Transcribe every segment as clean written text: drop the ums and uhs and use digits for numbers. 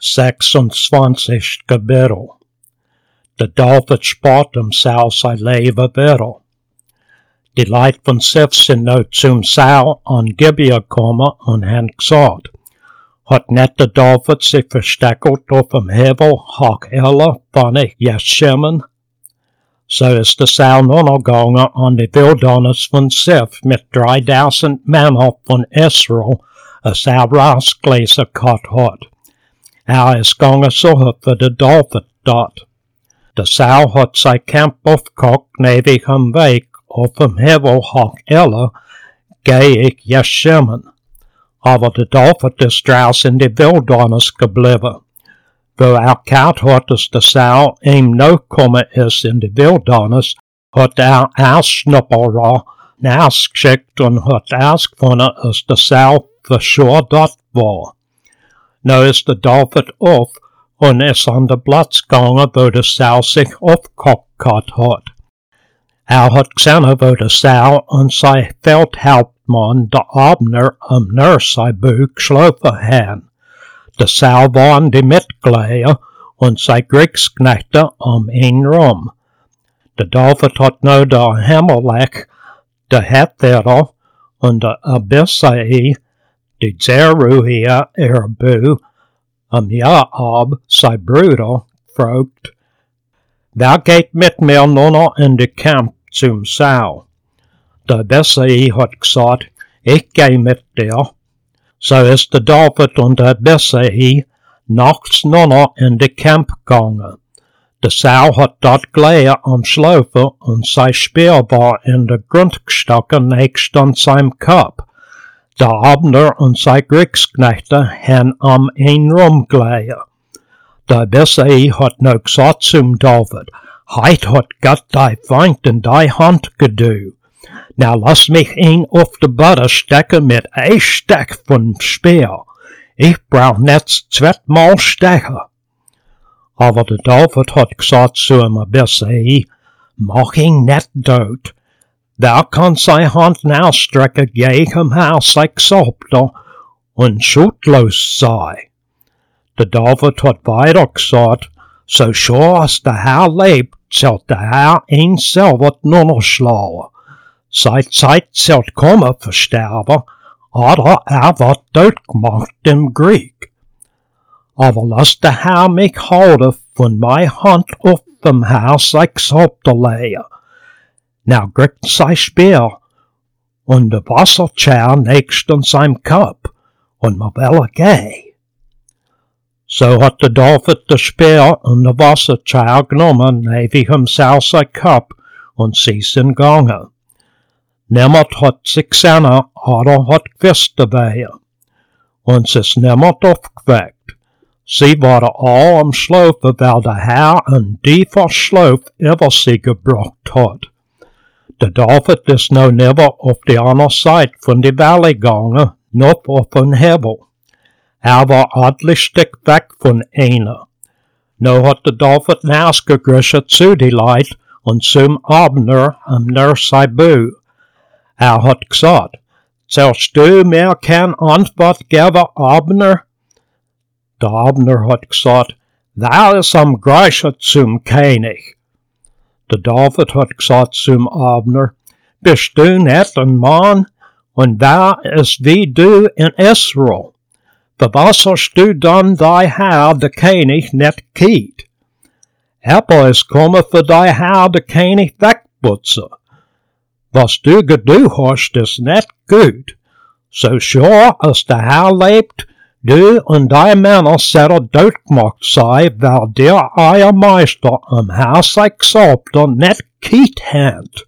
26. Kapitel. De David spaart himself sy lewe weer. Die leid van Sif zijn nou zum Saul aan Gibeah komen en hen gesagt, hat net de David zich verstekkeld op hem hevel hak elle van ik Jeshemen. Zo is de Saul ondergangen aan de wildernis van Sif met 3000 mannen van Israël, als hij raasgelezen gehad had. Hij is gangen zoeken voor de David dat. De Saul had zijn kamp opgekocht nevig hem weg op hem hevel hak elle, gei ik Jeshemen. Aber de David is draus in de wildernis gebleven. Wo er koud had is de Saul hem nou komen is in de wildernis, had er aansnapper naasgeschikt en had uitgevonden als de Saul verschoor dat was. Nou is de David op en is aan de plaats gegaan wo de Saul zich opgekocht had. Hij had gezien wo de Saul en zijn veldhelpman de Abner naar zijn buik geslopen hebben. De Saul waren die metgeleien en zijn Grieksknechten een rum. De David had nou de Ahimelech, de Hether en de Abisai, de Zeruiah erbu, Joab, zijn broeder, vroegt, Wer geht mit mir nun in de kamp zum Saul? De Abisai had gesagt, ich gehe mit dir. So is de David en de Abisai nachts nun in de kamp gegangen. De Saul had dat geleien am Schloven en zijn speer war in de grond gestoken nächst an zijn kop. De Abner en zijn Grieksknechten hen am rum geleien. De Abisai had nou gesagt zum David, Heit hat Gott die Feind in die Hand gedu. Nou lass mich ihn auf de Butter stecken mit ein Steck von Speer. Ich brauch net zweimal stecken. Aber de David hat gesagt zu ihm Abisai, mach ihn net dood. Wer kann sein Hand ausstrecken gegen Haus sein Gesalbter und schuldlos sei. De David hat weiter gesagt, so sure als de Herr lebt, zelt de Herr ihn selber nonnerslagen. Zijn Zeit zelt kommen versterben, oder wird doodgemacht im Griek. Aber lass de Herr mich houden von mijn Hand auf dem Herr sein Gesalbter leien. Nou grikt sein Speer, und de Wasserchair nächst an seinem Kopf, und ma welle gei. So hat de David de Speer en de Wasserchair genommen, nevig hemzelf sein Kopf, und sie sind gegangen. Niemand hat sich seiner oder hat gewusst dabei. Uns ist niemand aufgeweckt. Sie waren all am Schlafen, weil der Herr een dieper Schlaf über sie gebracht hat. De David is nou never auf die andere Seite von die Valley gegangen, noch auf den Hebel. War adlich Stück weg von einer. Nou hat de David naasgegrissen zu die Leid und zum Abner naar sein Bu. Hat gesagt, zählst du mir kein Antwort geben, Abner? Der Abner hat gesagt, wer ist am Gleichen zum König? Der David hat gesagt zum Abner, bist du nicht ein Mann, und wer ist wie du in Israel? Für was hast du dann dein Herr, der König, nicht gekiet? Aber es komme für dein Herr, der König, wegputzen. Was du gedu hast, ist net gut. So sure als der Herr lebt, du und deine Männer sollen doodgemacht sein, weil der euer Meister am Herr sein Gesalbter net gekiet hat.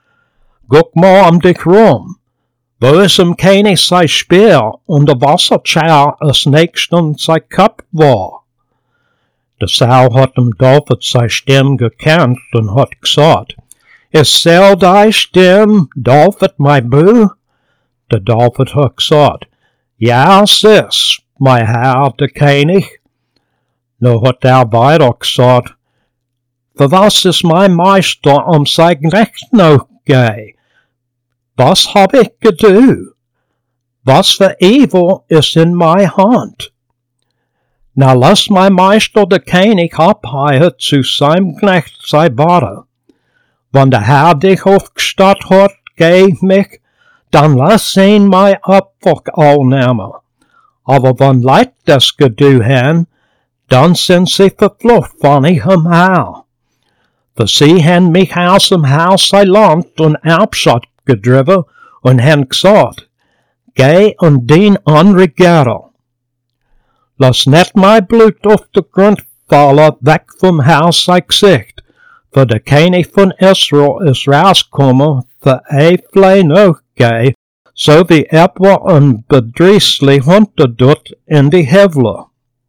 Guck mal um dich rum. Wo ist im König sein Speer und der Wasserchair als nächst an sein Kopf war? Der Saul hat dem David sein Stimme gekannt und hat gesagt, Is sel die stem, David, my bu? De David hat gesagt, ja, sis, my Herr, de König. Nu hat weiter gesagt, für was ist mein Meister sein Knecht noch gei? Was hab ich gedu? Was für Evil ist in my Hand? Nou lass my Meister de König abheihen zu seinem Knecht sei Ware. Wann der Herr dich aufgestattet hat, geh mich, dann lass ihn my Abwurf aufnehmen. Aber wann Leid das gedu haben, dann sind sie verflucht von ihrem Herr. Für sie haben mich aus dem Haus sei Land und Erbschat gedriven und haben gesagt, geh und dien andere Götter. Lass net my Blut auf den Grund fallen, weg vom Haus sei Gesicht, für der König von Israel ist rausgekommen, für Eiflein auch geh, so wie etwa ein bedrieslich Hunter dort in die Hevle.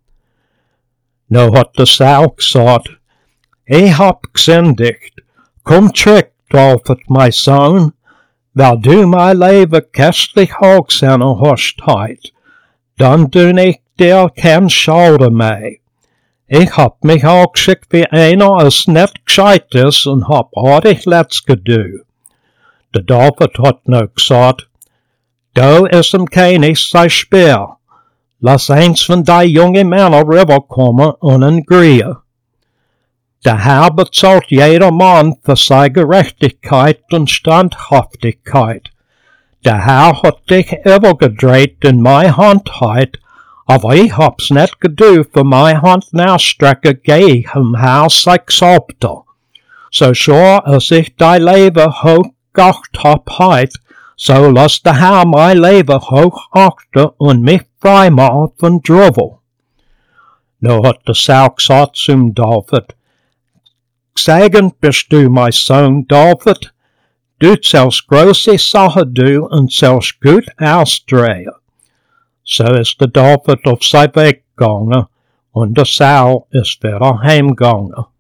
Nu hat der Sau gesagt, ich hab gesündigt, komm zurück, David, mein Sohn, weil du mein Leben köstlich hoch seine hast heut, dann tu ich dir kein Schade mehr. Ich hab mich auch geschickt wie einer, als net gescheit ist und hab ordentlich letzt gedu. Der David hat nu gesagt, du ist dem König sei Speer, lass eins von die jungen Männer rüberkommen und ihn griechen. Der Herr bezahlt jeder Mann für seine Gerechtigkeit und Standhaftigkeit. Der Herr hat dich übergedreht in meine Hand heut, aber ich hab's net gedu für meine Hand nachstrecke geh im Haus sei Gesalbter. So sure als ich dein Leben hochgeacht hab heut, so lass der Herr mein Leben hochachten und mich frei machen von Drovel. Nu hat der Sau gesagt zum David, Gesegnet bist du, mein Sohn David, du sollst große Sachen du und sollst gut ausdrehen. So ist der David auf sein Weg gegangen und der Sau ist wieder heimgegangen.